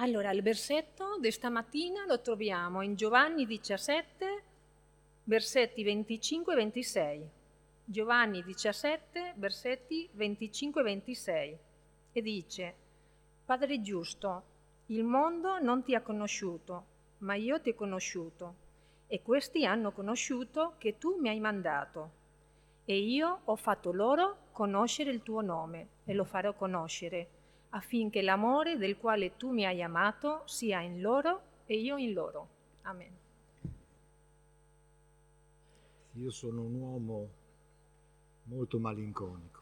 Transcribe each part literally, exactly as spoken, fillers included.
Allora, il versetto di stamattina lo troviamo in Giovanni diciassette, versetti venticinque e ventisei. Giovanni diciassette, versetti venticinque e ventisei. E dice: Padre giusto, il mondo non ti ha conosciuto, ma io ti ho conosciuto, e questi hanno conosciuto che tu mi hai mandato. E io ho fatto loro conoscere il tuo nome, e lo farò conoscere, affinché l'amore del quale tu mi hai amato sia in loro e io in loro. Amen. Io sono un uomo molto malinconico,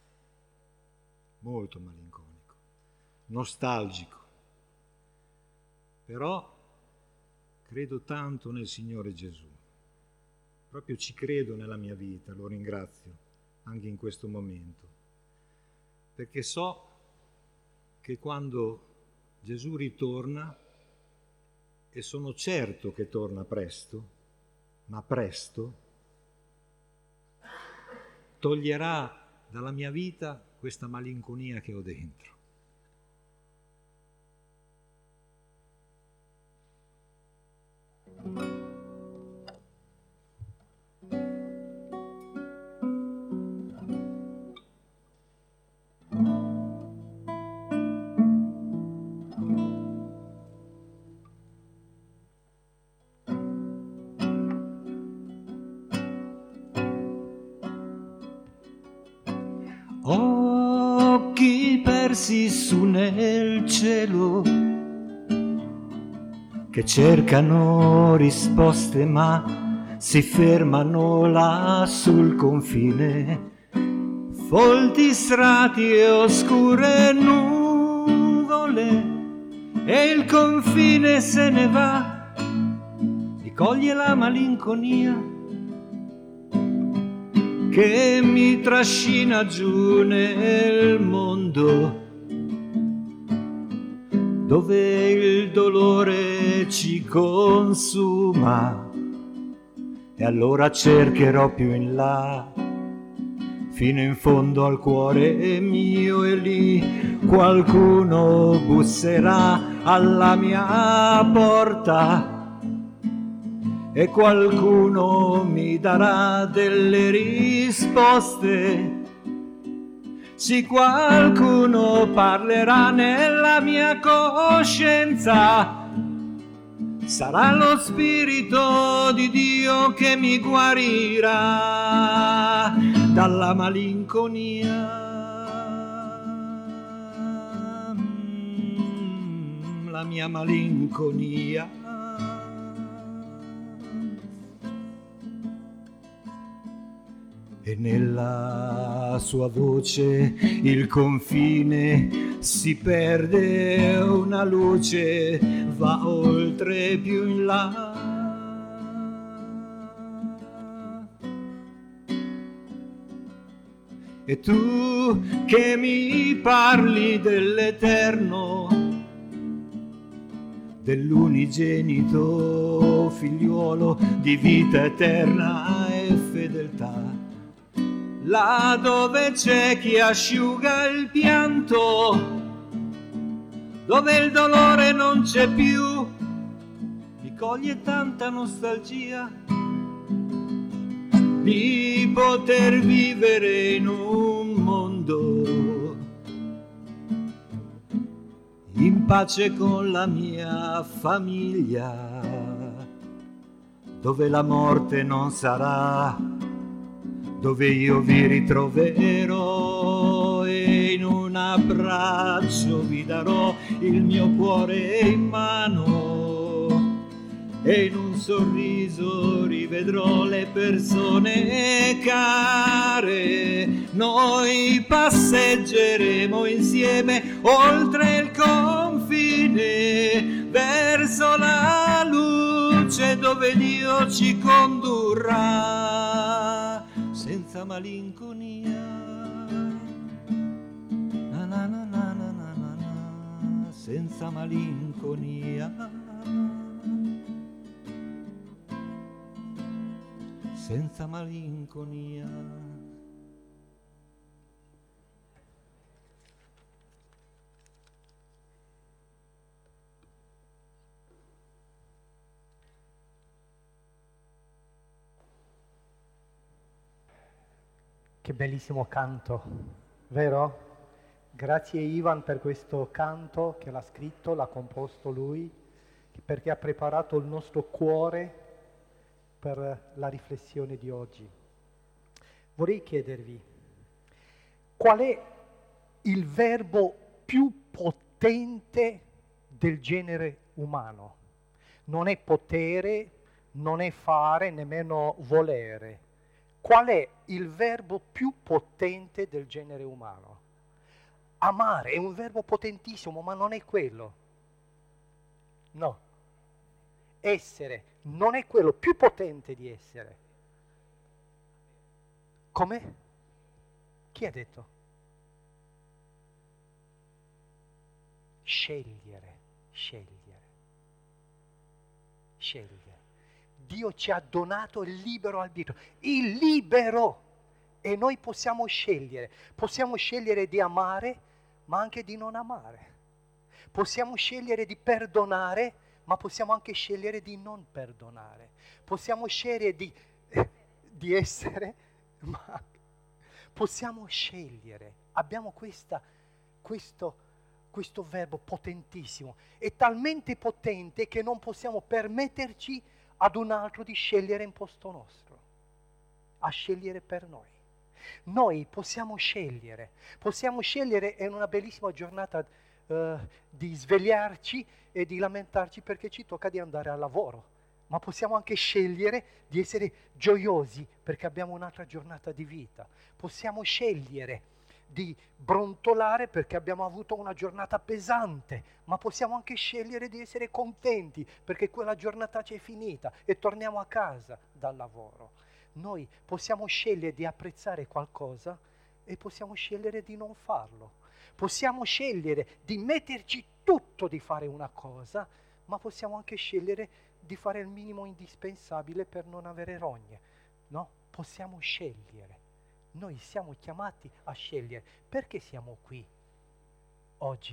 molto malinconico, nostalgico, però credo tanto nel Signore Gesù, proprio ci credo nella mia vita, lo ringrazio anche in questo momento, perché so che quando Gesù ritorna, e sono certo che torna presto, ma presto, toglierà dalla mia vita questa malinconia che ho dentro. Occhi persi su nel cielo, che cercano risposte ma si fermano là sul confine, folti strati e oscure nuvole, e il confine se ne va, mi coglie la malinconia che mi trascina giù nel mondo, dove il dolore ci consuma, e allora cercherò più in là, fino in fondo al cuore mio, e lì qualcuno busserà alla mia porta, e qualcuno mi darà delle risposte. Sì, qualcuno parlerà nella mia coscienza, sarà lo Spirito di Dio che mi guarirà dalla malinconia, la mia malinconia. E nella sua voce il confine si perde, una luce va oltre più in là. E tu che mi parli dell'eterno, dell'unigenito figliuolo di vita eterna e fedeltà, là dove c'è chi asciuga il pianto, dove il dolore non c'è più, mi coglie tanta nostalgia di poter vivere in un mondo in pace con la mia famiglia, dove la morte non sarà, dove io vi ritroverò e in un abbraccio vi darò il mio cuore in mano, e in un sorriso rivedrò le persone care. Noi passeggeremo insieme oltre il confine, verso la luce dove Dio ci condurrà senza malinconia, na na na na na na na, senza malinconia, senza malinconia. Che bellissimo canto, vero? Grazie Ivan per questo canto che l'ha scritto, l'ha composto lui, perché ha preparato il nostro cuore per la riflessione di oggi. Vorrei chiedervi, qual è il verbo più potente del genere umano? Non è potere, non è fare, nemmeno volere. Qual è il verbo più potente del genere umano? Amare è un verbo potentissimo, ma non è quello. No. Essere non è quello più potente di essere. Come? Chi ha detto? Scegliere, scegliere, scegliere. Dio ci ha donato il libero arbitrio, il libero, e noi possiamo scegliere. Possiamo scegliere di amare, ma anche di non amare. Possiamo scegliere di perdonare, ma possiamo anche scegliere di non perdonare. Possiamo scegliere di, eh, di essere, ma possiamo scegliere. Abbiamo questa, questo, questo verbo potentissimo. È talmente potente che non possiamo permetterci ad un altro di scegliere in posto nostro, a scegliere per noi. Noi possiamo scegliere, possiamo scegliere in una bellissima giornata uh, di svegliarci e di lamentarci perché ci tocca di andare al lavoro, ma possiamo anche scegliere di essere gioiosi perché abbiamo un'altra giornata di vita. Possiamo scegliere di brontolare perché abbiamo avuto una giornata pesante, ma possiamo anche scegliere di essere contenti perché quella giornata ci è finita e torniamo a casa dal lavoro. Noi possiamo scegliere di apprezzare qualcosa e possiamo scegliere di non farlo. Possiamo scegliere di metterci tutto di fare una cosa, ma possiamo anche scegliere di fare il minimo indispensabile per non avere rogne. No? Possiamo scegliere. Noi siamo chiamati a scegliere. Perché siamo qui oggi?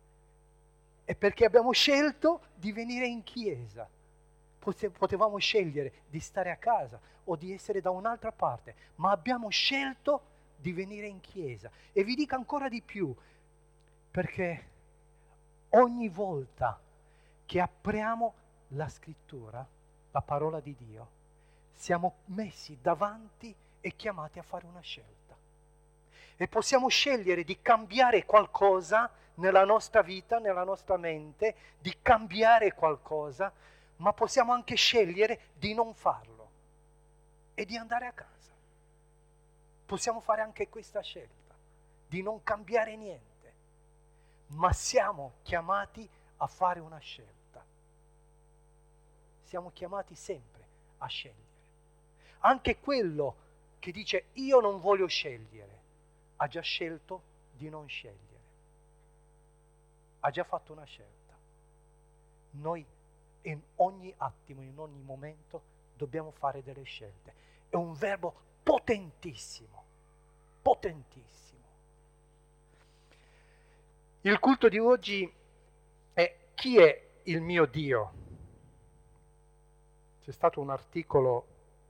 È perché abbiamo scelto di venire in chiesa. Potevamo scegliere di stare a casa o di essere da un'altra parte, ma abbiamo scelto di venire in chiesa. E vi dico ancora di più, perché ogni volta che apriamo la scrittura, la parola di Dio, siamo messi davanti e chiamati a fare una scelta. E possiamo scegliere di cambiare qualcosa nella nostra vita, nella nostra mente, di cambiare qualcosa, ma possiamo anche scegliere di non farlo e di andare a casa. Possiamo fare anche questa scelta, di non cambiare niente, ma siamo chiamati a fare una scelta. Siamo chiamati sempre a scegliere. Anche quello che dice io non voglio scegliere, ha già scelto di non scegliere. Ha già fatto una scelta. Noi in ogni attimo, in ogni momento, dobbiamo fare delle scelte. È un verbo potentissimo, potentissimo. Il culto di oggi è chi è il mio Dio? C'è stato un articolo,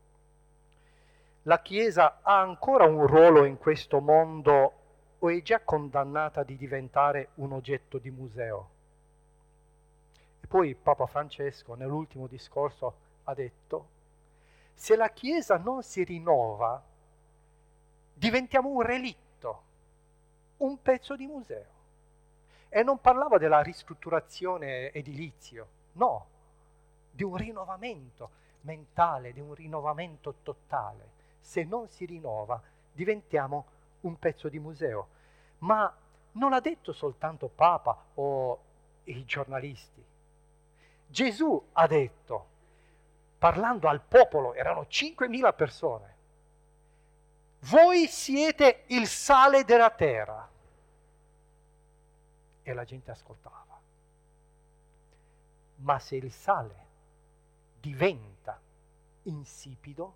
la Chiesa ha ancora un ruolo in questo mondo o è già condannata di diventare un oggetto di museo? E poi Papa Francesco nell'ultimo discorso ha detto: se la Chiesa non si rinnova, diventiamo un relitto, un pezzo di museo. E non parlava della ristrutturazione edilizio, no, di un rinnovamento mentale, di un rinnovamento totale. Se non si rinnova, diventiamo un pezzo di museo. Ma non l'ha detto soltanto Papa o i giornalisti. Gesù ha detto, parlando al popolo, erano cinquemila persone, voi siete il sale della terra. E la gente ascoltava. Ma se il sale diventa insipido,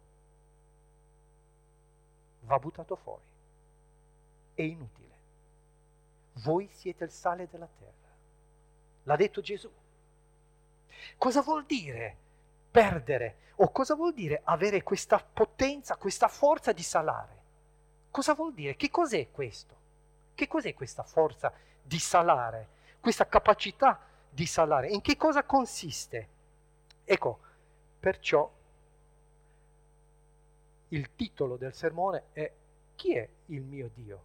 va buttato fuori. È inutile. Voi siete il sale della terra. L'ha detto Gesù. Cosa vuol dire perdere? O cosa vuol dire avere questa potenza, questa forza di salare? Cosa vuol dire? Che cos'è questo? Che cos'è questa forza di salare? Questa capacità di salare? In che cosa consiste? Ecco, perciò il titolo del sermone è: chi è il mio Dio?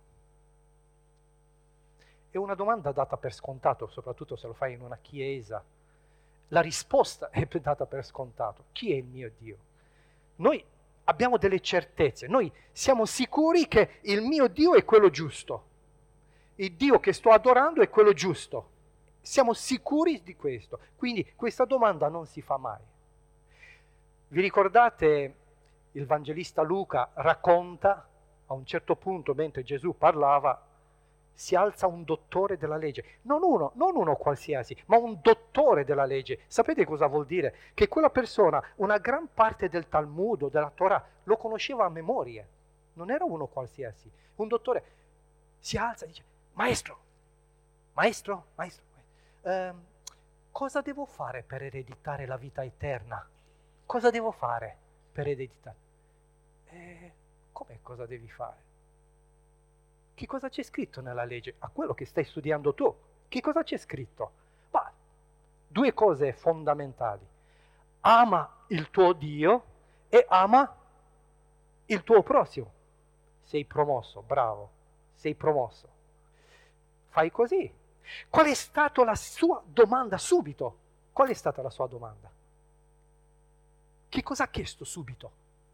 È una domanda data per scontato, soprattutto se lo fai in una chiesa. La risposta è data per scontato. Chi è il mio Dio? Noi abbiamo delle certezze, noi siamo sicuri che il mio Dio è quello giusto. Il Dio che sto adorando è quello giusto. Siamo sicuri di questo. Quindi questa domanda non si fa mai. Vi ricordate, il Vangelista Luca racconta, a un certo punto, mentre Gesù parlava, si alza un dottore della legge, non uno, non uno qualsiasi, ma un dottore della legge. Sapete cosa vuol dire? Che quella persona, una gran parte del Talmud o della Torah, lo conosceva a memoria. Non era uno qualsiasi. Un dottore si alza e dice: maestro, maestro, maestro, ehm, cosa devo fare per ereditare la vita eterna? Cosa devo fare per ereditare? Eh, com'è cosa devi fare? Che cosa c'è scritto nella legge? A quello che stai studiando tu. Che cosa c'è scritto? Ma due cose fondamentali. Ama il tuo Dio e ama il tuo prossimo. Sei promosso, bravo, sei promosso. Fai così. Qual è stata la sua domanda subito? Qual è stata la sua domanda? Che cosa ha chiesto subito?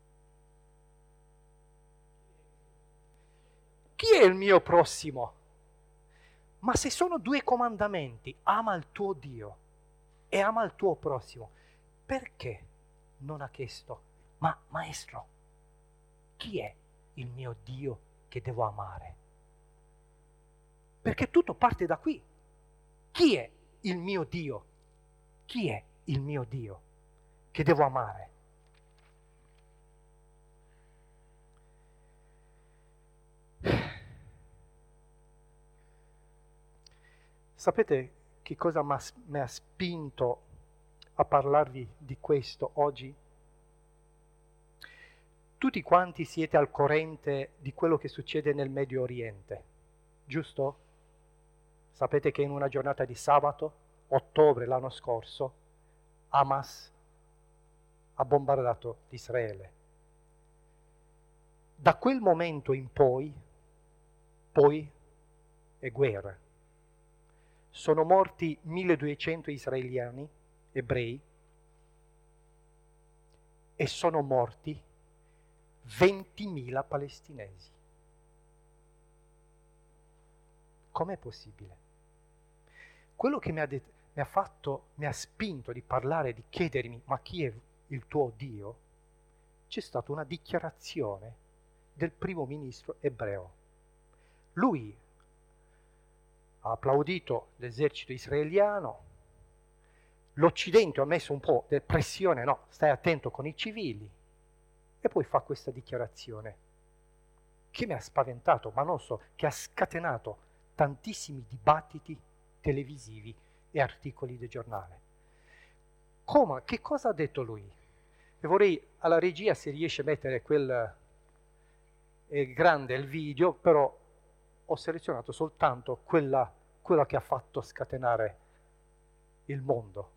Chi è il mio prossimo? Ma se sono due comandamenti, ama il tuo Dio e ama il tuo prossimo, perché non ha chiesto: ma maestro, chi è il mio Dio che devo amare? Perché tutto parte da qui. Chi è il mio Dio? Chi è il mio Dio che devo amare? Sapete che cosa mi ha spinto a parlarvi di questo oggi? Tutti quanti siete al corrente di quello che succede nel Medio Oriente, giusto? Sapete che in una giornata di sabato, ottobre l'anno scorso, Hamas ha bombardato Israele. Da quel momento in poi, poi è guerra. Sono morti milleduecento israeliani, ebrei, e sono morti ventimila palestinesi. Com'è possibile? Quello che mi ha, det- mi ha fatto, mi ha spinto di parlare, di chiedermi: ma chi è il tuo Dio? C'è stata una dichiarazione del primo ministro ebreo. Lui ha applaudito l'esercito israeliano, l'Occidente ha messo un po' di pressione: no, stai attento con i civili, e poi fa questa dichiarazione che mi ha spaventato, ma non so, che ha scatenato tantissimi dibattiti televisivi e articoli di giornale. Come? Che cosa ha detto lui? E vorrei alla regia se riesce a mettere quel eh, grande il video, però ho selezionato soltanto quella, quella che ha fatto scatenare il mondo.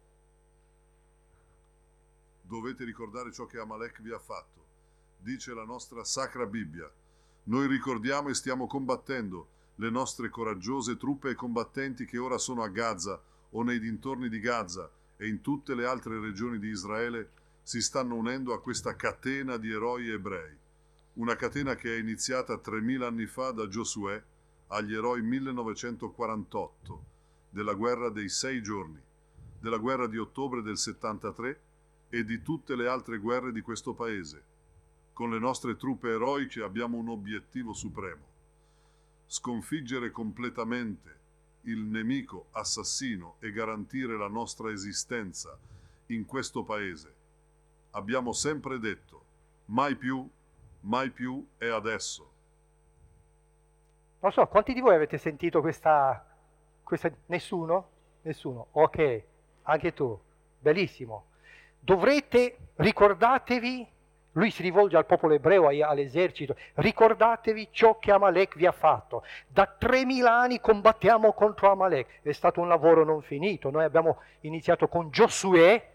Dovete ricordare ciò che Amalek vi ha fatto. Dice la nostra Sacra Bibbia. Noi ricordiamo e stiamo combattendo le nostre coraggiose truppe e combattenti che ora sono a Gaza o nei dintorni di Gaza e in tutte le altre regioni di Israele si stanno unendo a questa catena di eroi ebrei. Una catena che è iniziata tremila anni fa da Giosuè agli eroi millenovecentoquarantotto, della guerra dei sei giorni, della guerra di ottobre del settantatré e di tutte le altre guerre di questo paese. Con le nostre truppe eroiche abbiamo un obiettivo supremo: sconfiggere completamente il nemico assassino e garantire la nostra esistenza in questo paese. Abbiamo sempre detto: mai più, mai più e adesso. Non so, quanti di voi avete sentito questa, questa... Nessuno? Nessuno. Ok, anche tu. Bellissimo. Dovrete, ricordatevi Lui si rivolge al popolo ebreo, all'esercito. Ricordatevi ciò che Amalek vi ha fatto. Da tremila anni combattiamo contro Amalek. È stato un lavoro non finito. Noi abbiamo iniziato con Giosuè,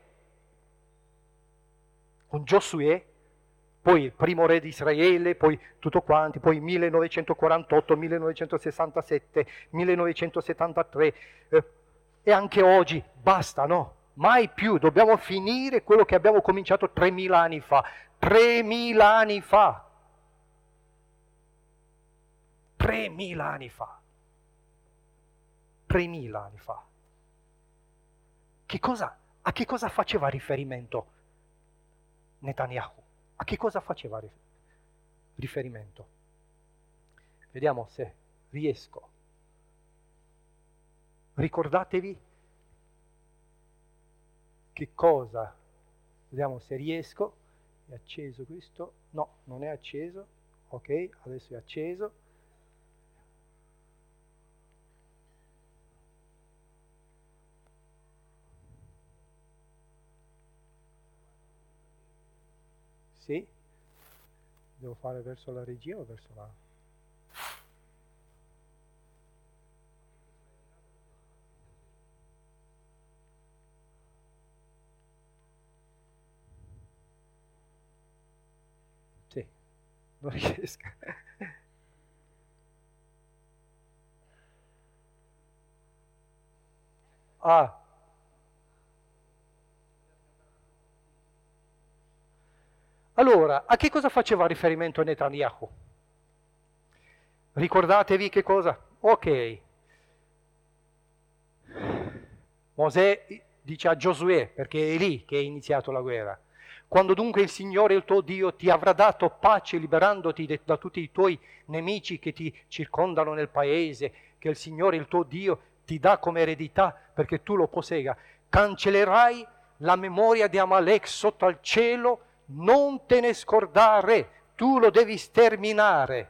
con Giosuè, poi il primo re di Israele, poi tutto quanti, poi millenovecentoquarantotto, millenovecentosessantasette, millenovecentosettantatré, eh, e anche oggi basta, no? Mai più, dobbiamo finire quello che abbiamo cominciato tremila anni fa. Tremila anni fa. Tremila anni fa. Tremila anni fa. Che cosa, a che cosa faceva riferimento Netanyahu? A che cosa faceva riferimento? Vediamo se riesco. Ricordatevi che cosa, vediamo se riesco. È acceso questo? No, non è acceso. Ok, adesso è acceso. Sì, devo fare verso la regia o verso la... Sì, non riesco. Ah. Allora, a che cosa faceva riferimento Netanyahu? Ricordatevi che cosa? Ok. Mosè dice a Giosuè, perché è lì che è iniziato la guerra. Quando dunque il Signore, il tuo Dio, ti avrà dato pace liberandoti da tutti i tuoi nemici che ti circondano nel paese, che il Signore, il tuo Dio, ti dà come eredità perché tu lo possegga, cancellerai la memoria di Amalek sotto al cielo, non te ne scordare, tu lo devi sterminare.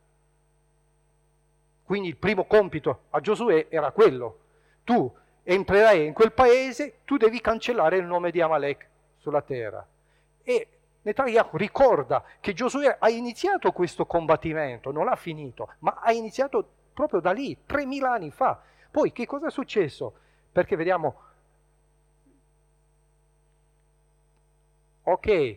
Quindi il primo compito a Giosuè era quello. Tu entrerai in quel paese, tu devi cancellare il nome di Amalek sulla terra. E Netanyahu ricorda che Giosuè ha iniziato questo combattimento, non l'ha finito, ma ha iniziato proprio da lì, tremila anni fa. Poi che cosa è successo? Perché vediamo, ok,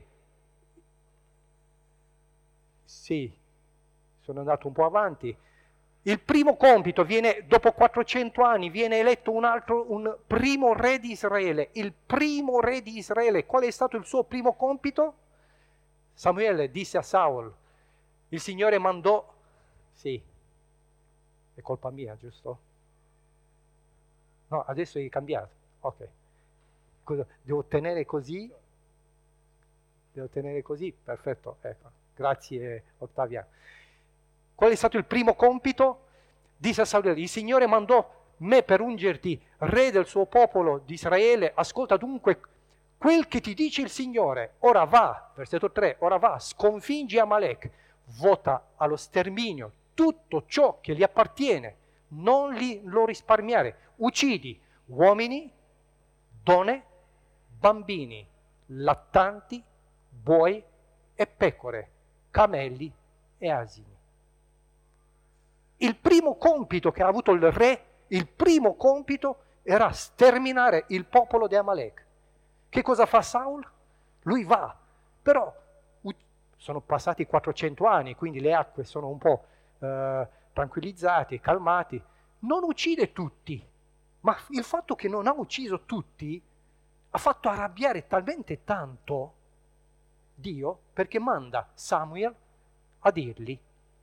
sì, sono andato un po' avanti. Il primo compito viene, dopo quattrocento anni, viene eletto un altro, un primo re di Israele. Il primo re di Israele, qual è stato il suo primo compito? Samuele disse a Saul, il Signore mandò, sì, è colpa mia, giusto? No, adesso è cambiato, ok. Cosa, devo tenere così? Devo tenere così? Perfetto, ecco. Grazie Ottaviano. Qual è stato il primo compito? Disse a Samuele, il Signore mandò me per ungerti re del suo popolo di Israele, ascolta dunque quel che ti dice il Signore, ora va, versetto tre, ora va, sconfiggi Amalek, vota allo sterminio tutto ciò che gli appartiene, non li, lo risparmiare, uccidi uomini, donne, bambini, lattanti, buoi e pecore, camelli e asini. Il primo compito che ha avuto il re, il primo compito era sterminare il popolo di Amalek. Che cosa fa Saul? Lui va, però sono passati quattrocento anni, quindi le acque sono un po' eh, tranquillizzate, calmati. Non uccide tutti, ma il fatto che non ha ucciso tutti ha fatto arrabbiare talmente tanto Dio perché manda Samuel a dirgli: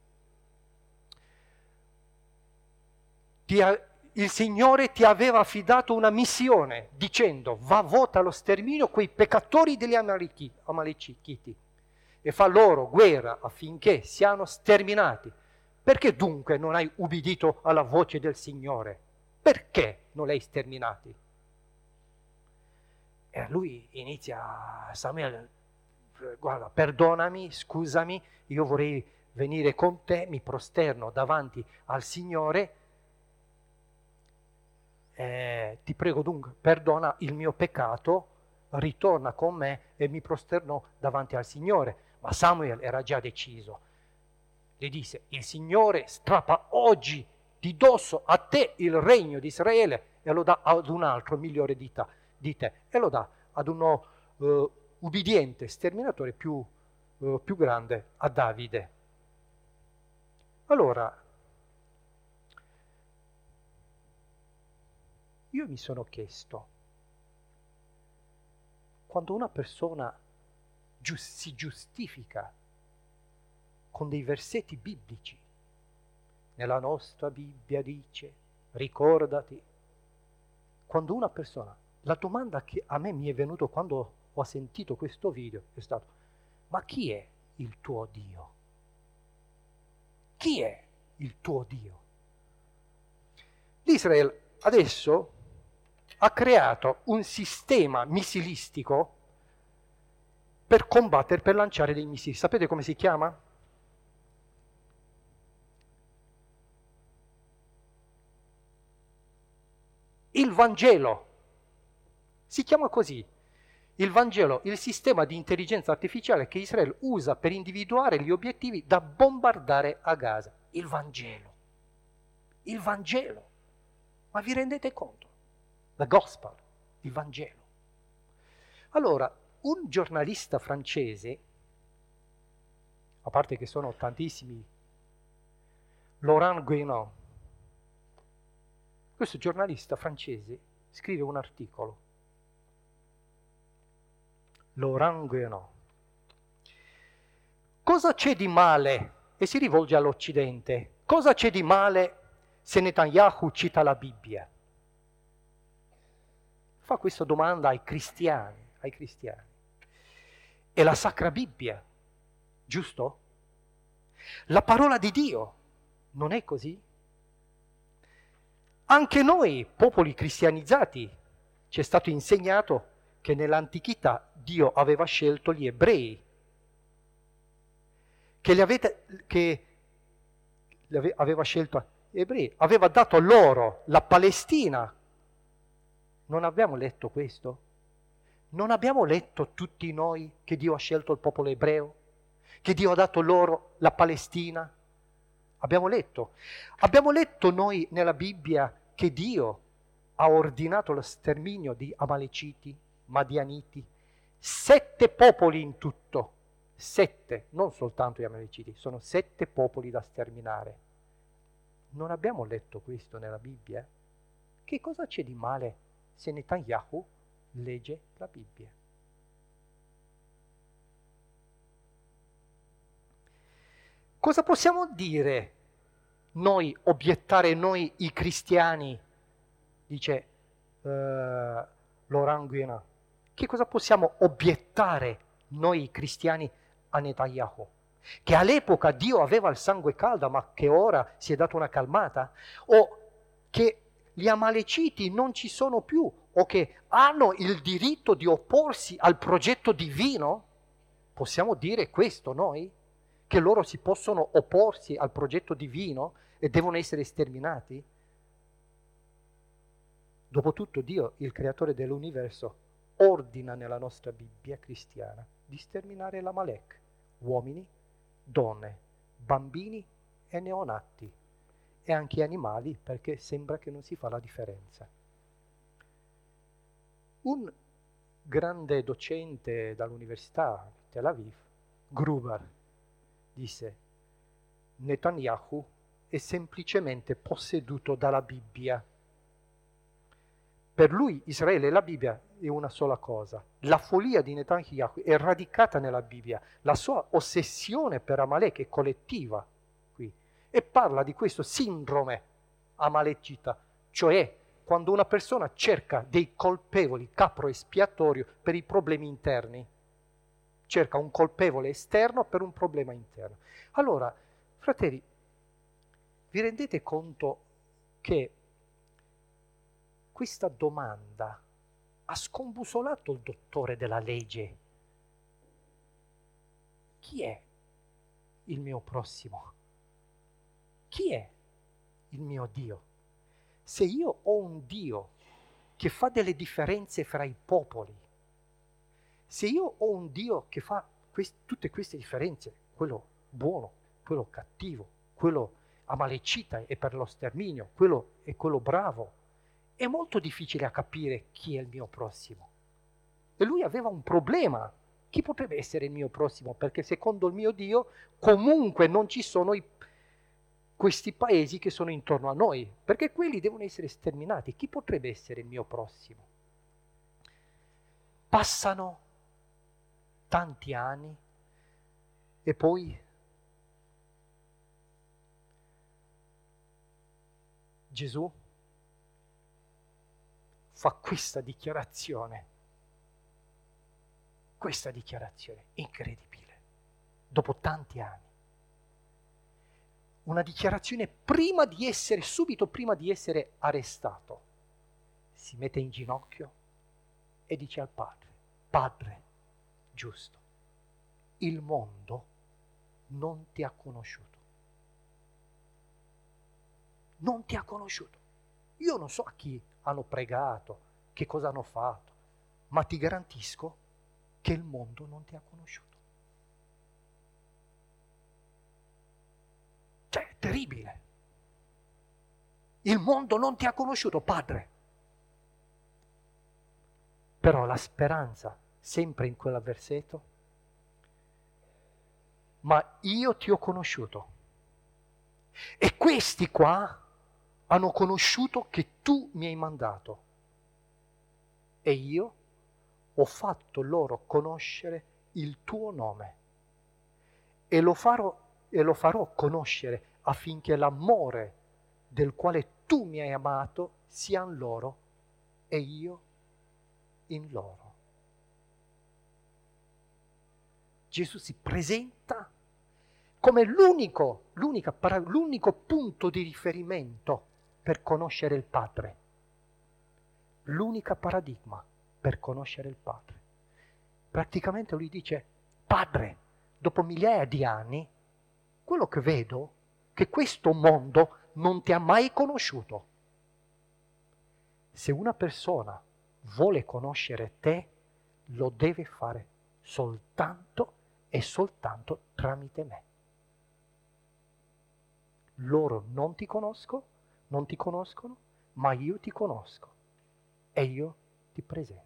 il Signore ti aveva affidato una missione dicendo va, vota allo sterminio quei peccatori degli Amalekiti e fa loro guerra affinché siano sterminati. Perché dunque non hai ubbidito alla voce del Signore? Perché non li hai sterminati? E lui inizia, Samuele, guarda, perdonami, scusami, io vorrei venire con te, mi prosterno davanti al Signore. Eh, ti prego dunque, perdona il mio peccato, ritorna con me e mi prosterno davanti al Signore. Ma Samuel era già deciso. Le disse, il Signore strappa oggi di dosso a te il regno di Israele e lo dà ad un altro migliore di, ta, di te, e lo dà ad uno uh, ubbidiente sterminatore più, uh, più grande, a Davide. Allora, io mi sono chiesto, quando una persona gius- si giustifica con dei versetti biblici, nella nostra Bibbia dice, ricordati, quando una persona, la domanda che a me mi è venuta quando ho sentito questo video è stato, ma chi è il tuo Dio? Chi è il tuo Dio? L'Israele adesso ha creato un sistema missilistico per combattere, per lanciare dei missili. Sapete come si chiama? Il Vangelo. Si chiama così. Il Vangelo, il sistema di intelligenza artificiale che Israele usa per individuare gli obiettivi da bombardare a Gaza. Il Vangelo. Il Vangelo. Ma vi rendete conto? The Gospel, il Vangelo. Allora, un giornalista francese, a parte che sono tantissimi, Laurent Guénon, questo giornalista francese scrive un articolo. Laurent Guénon. Cosa c'è di male? E si rivolge all'Occidente. Cosa c'è di male se Netanyahu cita la Bibbia? Fa questa domanda ai cristiani, ai cristiani. È la Sacra Bibbia, giusto? La parola di Dio, non è così? Anche noi, popoli cristianizzati, ci è stato insegnato che nell'antichità Dio aveva scelto gli ebrei, che, li avete, che li aveva scelto gli ebrei, aveva dato loro la Palestina. Non abbiamo letto questo? Non abbiamo letto tutti noi che Dio ha scelto il popolo ebreo? Che Dio ha dato loro la Palestina? Abbiamo letto. Abbiamo letto noi nella Bibbia che Dio ha ordinato lo sterminio di Amaleciti, Madianiti, sette popoli in tutto, sette, non soltanto gli Amaleciti, sono sette popoli da sterminare. Non abbiamo letto questo nella Bibbia? Che cosa c'è di male se Netanyahu legge la Bibbia? Cosa possiamo dire noi, obiettare noi i cristiani, dice uh, Laurent Guénon, che cosa possiamo obiettare noi cristiani a Netanyahu? Che all'epoca Dio aveva il sangue caldo, ma che ora si è dato una calmata? O che gli Amaleciti non ci sono più, o che hanno il diritto di opporsi al progetto divino? Possiamo dire questo noi? Che loro si possono opporsi al progetto divino e devono essere sterminati? Dopotutto Dio, il creatore dell'universo, ordina nella nostra Bibbia cristiana di sterminare l'Amalek, uomini, donne, bambini e neonati, e anche animali, perché sembra che non si fa la differenza. Un grande docente dall'università di Tel Aviv, Gruber, disse: Netanyahu è semplicemente posseduto dalla Bibbia. Per lui Israele e la Bibbia è una sola cosa. La follia di Netanyahu è radicata nella Bibbia. La sua ossessione per Amalek è collettiva qui. E parla di questo sindrome amalecita, cioè quando una persona cerca dei colpevoli, capro espiatorio per i problemi interni. Cerca un colpevole esterno per un problema interno. Allora, fratelli, vi rendete conto che questa domanda ha scombussolato il dottore della legge? Chi è il mio prossimo? Chi è il mio Dio? Se io ho un Dio che fa delle differenze fra i popoli, Se io ho un Dio che fa quest- tutte queste differenze, quello buono, quello cattivo, quello amalecita e per lo sterminio, quello è quello bravo, è molto difficile a capire chi è il mio prossimo. E lui aveva un problema. Chi potrebbe essere il mio prossimo? Perché secondo il mio Dio comunque non ci sono i, questi paesi che sono intorno a noi, perché quelli devono essere sterminati. Chi potrebbe essere il mio prossimo? Passano tanti anni e poi Gesù fa questa dichiarazione, questa dichiarazione incredibile, dopo tanti anni. Una dichiarazione prima di essere, subito prima di essere arrestato. Si mette in ginocchio e dice al Padre, Padre, giusto, il mondo non ti ha conosciuto. Non ti ha conosciuto. Io non so a chi hanno pregato, che cosa hanno fatto, ma ti garantisco che il mondo non ti ha conosciuto. Cioè, è terribile. Il mondo non ti ha conosciuto, Padre. Però la speranza, sempre in quel versetto, ma io ti ho conosciuto. E questi qua hanno conosciuto che tu mi hai mandato. E io ho fatto loro conoscere il tuo nome. E lo farò, e lo farò conoscere affinché l'amore del quale tu mi hai amato sia in loro e io in loro. Gesù si presenta come l'unico, l'unica, l'unico punto di riferimento per conoscere il Padre. L'unica paradigma per conoscere il Padre. Praticamente lui dice, Padre, dopo migliaia di anni, quello che vedo è che questo mondo non ti ha mai conosciuto. Se una persona vuole conoscere te, lo deve fare soltanto e soltanto tramite me. Loro non ti conosco, non ti conoscono, ma io ti conosco e io ti presento.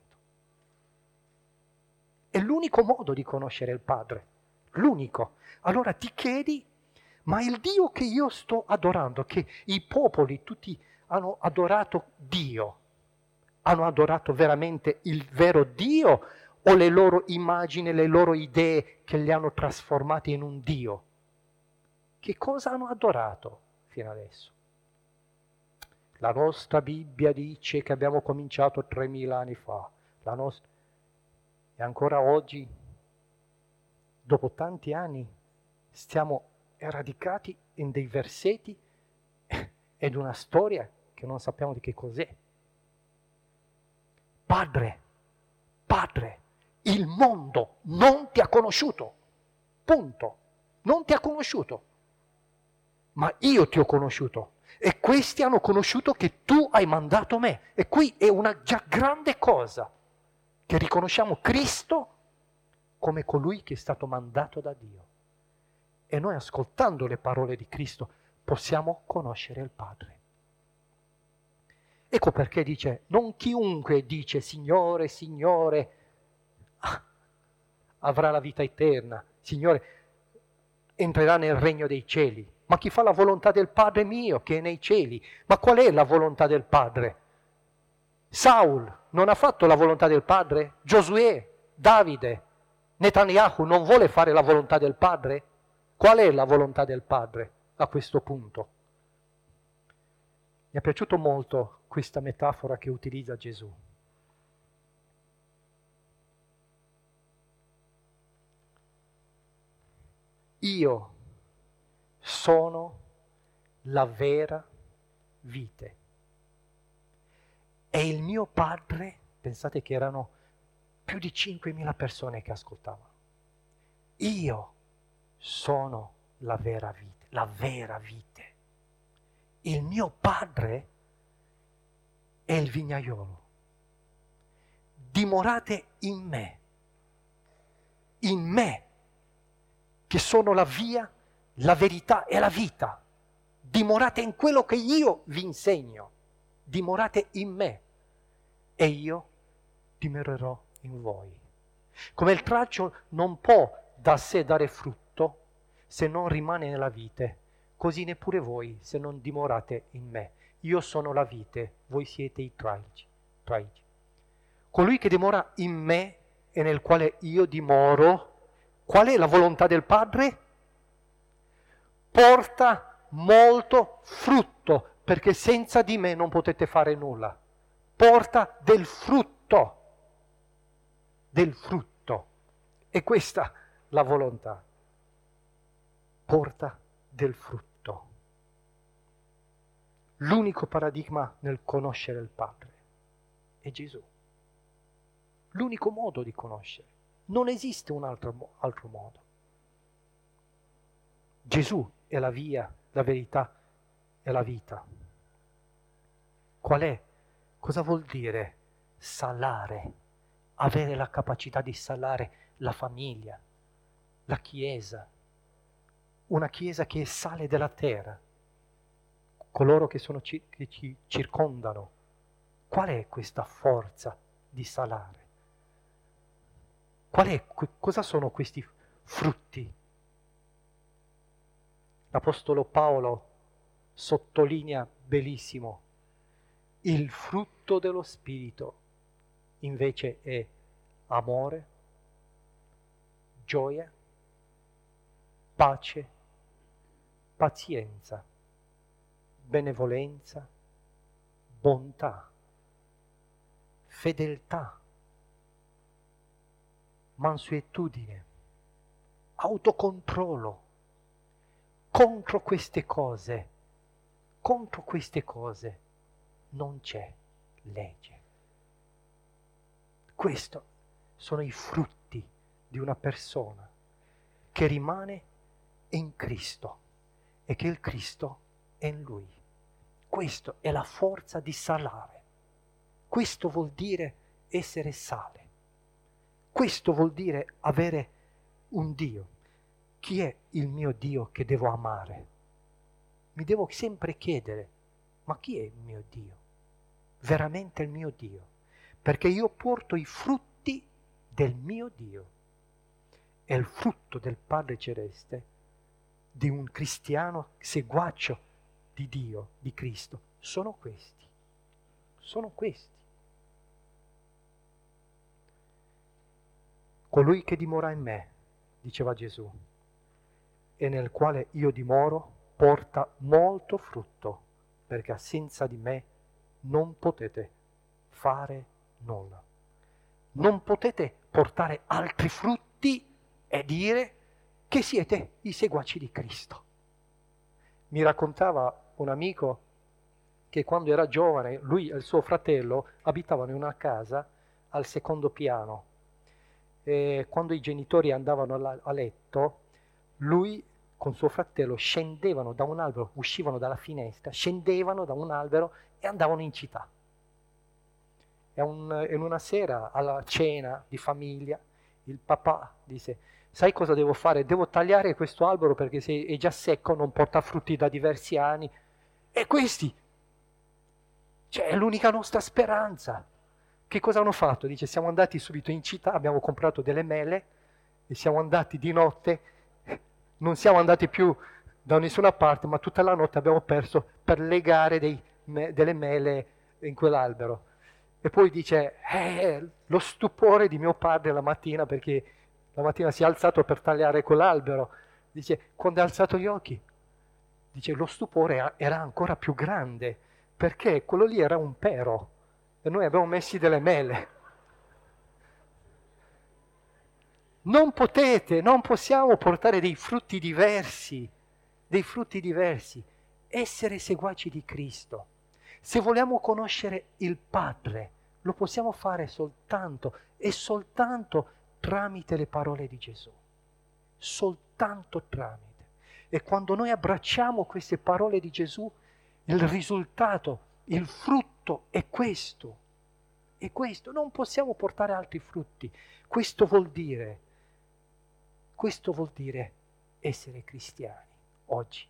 È l'unico modo di conoscere il Padre, l'unico. Allora ti chiedi, ma il Dio che io sto adorando, che i popoli tutti hanno adorato Dio, hanno adorato veramente il vero Dio o le loro immagini, le loro idee che li hanno trasformati in un Dio? Che cosa hanno adorato fino adesso? La nostra Bibbia dice che abbiamo cominciato tremila anni fa. La nostra... E ancora oggi, dopo tanti anni, stiamo radicati in dei versetti ed una storia che non sappiamo di che cos'è. Padre, Padre, il mondo non ti ha conosciuto. Punto. Non ti ha conosciuto. Ma io ti ho conosciuto. E questi hanno conosciuto che tu hai mandato me. E qui è una già grande cosa, che riconosciamo Cristo come colui che è stato mandato da Dio. E noi, ascoltando le parole di Cristo, possiamo conoscere il Padre. Ecco perché dice, non chiunque dice Signore, Signore, ah, avrà la vita eterna, Signore, entrerà nel regno dei cieli. Ma chi fa la volontà del Padre mio che è nei cieli? Ma qual è la volontà del Padre? Saul non ha fatto la volontà del Padre? Giosuè, Davide, Netanyahu non vuole fare la volontà del Padre? Qual è la volontà del Padre a questo punto? Mi è piaciuto molto questa metafora che utilizza Gesù. Io sono la vera vite. E il mio Padre, pensate che erano più di cinquemila persone che ascoltavano. Io sono la vera vite, la vera vite. Il mio Padre è il vignaiolo. Dimorate in me in me, che sono la via, la verità e la vita. Dimorate in quello che io vi insegno. Dimorate in me e io dimorerò in voi. Come il tralcio non può da sé dare frutto se non rimane nella vite, così neppure voi se non dimorate in me. Io sono la vite, voi siete i tralci. tralci. Colui che dimora in me e nel quale io dimoro, qual è la volontà del Padre? Porta molto frutto, perché senza di me non potete fare nulla. Porta del frutto, del frutto. E questa la volontà. Porta del frutto. L'unico paradigma nel conoscere il Padre è Gesù. L'unico modo di conoscere. Non esiste un altro, altro modo. Gesù è la via, la verità e la vita. Qual è? Cosa vuol dire salare? Avere la capacità di salare la famiglia, la Chiesa. Una Chiesa che è sale della terra. Coloro che, sono, che ci circondano. Qual è questa forza di salare? Qual è, cosa sono questi frutti? L'Apostolo Paolo sottolinea benissimo: il frutto dello Spirito invece è amore, gioia, pace, pazienza, benevolenza, bontà, fedeltà, mansuetudine, autocontrollo. Contro queste cose, contro queste cose non c'è legge. Questi sono i frutti di una persona che rimane in Cristo e che il Cristo è in lui. Questa è la forza di salare. Questo vuol dire essere sale. Questo vuol dire avere un Dio. Chi è il mio Dio che devo amare? Mi devo sempre chiedere, ma chi è il mio Dio? Veramente il mio Dio? Perché io porto i frutti del mio Dio. È il frutto del Padre Celeste, di un cristiano seguace di Dio, di Cristo. Sono questi. Sono questi. Colui che dimora in me, diceva Gesù, e nel quale io dimoro, porta molto frutto, perché senza di me non potete fare nulla. Non potete portare altri frutti e dire che siete i seguaci di Cristo. Mi raccontava un amico che quando era giovane, lui e il suo fratello abitavano in una casa al secondo piano. E quando i genitori andavano a letto, lui con suo fratello scendevano da un albero, uscivano dalla finestra, scendevano da un albero e andavano in città. E un, in una sera alla cena di famiglia il papà disse: sai cosa devo fare? Devo tagliare questo albero perché se è già secco, non porta frutti da diversi anni. E questi, cioè, è l'unica nostra speranza. Che cosa hanno fatto? Dice: siamo andati subito in città, abbiamo comprato delle mele e siamo andati di notte. Non siamo andati più da nessuna parte, ma tutta la notte abbiamo perso per legare dei, me, delle mele in quell'albero. E poi dice, eh, lo stupore di mio padre la mattina, perché la mattina si è alzato per tagliare quell'albero. Dice, quando ha alzato gli occhi, dice, lo stupore era ancora più grande, perché quello lì era un pero e noi abbiamo messi delle mele. Non potete, non possiamo portare dei frutti diversi, dei frutti diversi, essere seguaci di Cristo. Se vogliamo conoscere il Padre, lo possiamo fare soltanto e soltanto tramite le parole di Gesù. Soltanto tramite. E quando noi abbracciamo queste parole di Gesù, il risultato, il frutto è questo. È questo. Non possiamo portare altri frutti. Questo vuol dire Questo vuol dire essere cristiani oggi.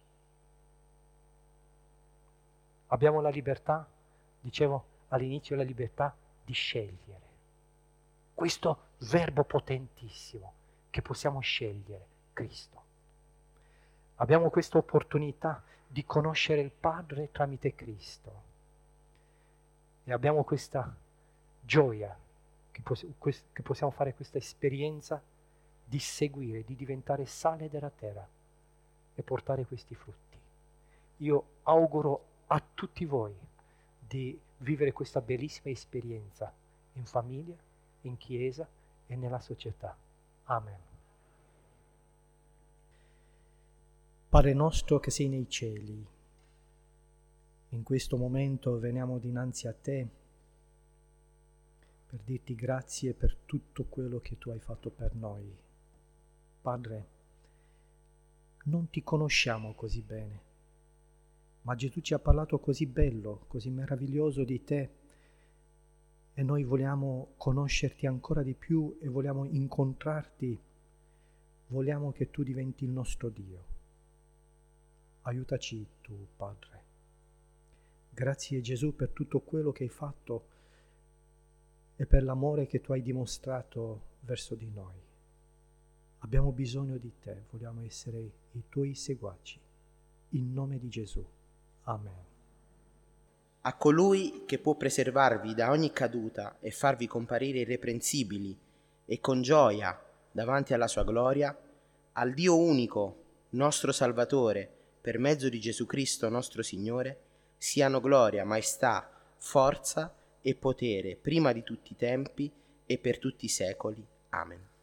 Abbiamo la libertà, dicevo all'inizio, la libertà di scegliere. Questo verbo potentissimo, che possiamo scegliere Cristo. Abbiamo questa opportunità di conoscere il Padre tramite Cristo. E abbiamo questa gioia che, poss- che possiamo fare questa esperienza di seguire, di diventare sale della terra e portare questi frutti. Io auguro a tutti voi di vivere questa bellissima esperienza in famiglia, in chiesa e nella società. Amen. Padre nostro che sei nei cieli, in questo momento veniamo dinanzi a te per dirti grazie per tutto quello che tu hai fatto per noi. Padre, non ti conosciamo così bene, ma Gesù ci ha parlato così bello, così meraviglioso di te, e noi vogliamo conoscerti ancora di più e vogliamo incontrarti, vogliamo che tu diventi il nostro Dio. Aiutaci tu, Padre. Grazie Gesù per tutto quello che hai fatto e per l'amore che tu hai dimostrato verso di noi. Abbiamo bisogno di te, vogliamo essere i tuoi seguaci. In nome di Gesù. Amen. A colui che può preservarvi da ogni caduta e farvi comparire irreprensibili e con gioia davanti alla sua gloria, al Dio unico, nostro Salvatore, per mezzo di Gesù Cristo nostro Signore, siano gloria, maestà, forza e potere prima di tutti i tempi e per tutti i secoli. Amen.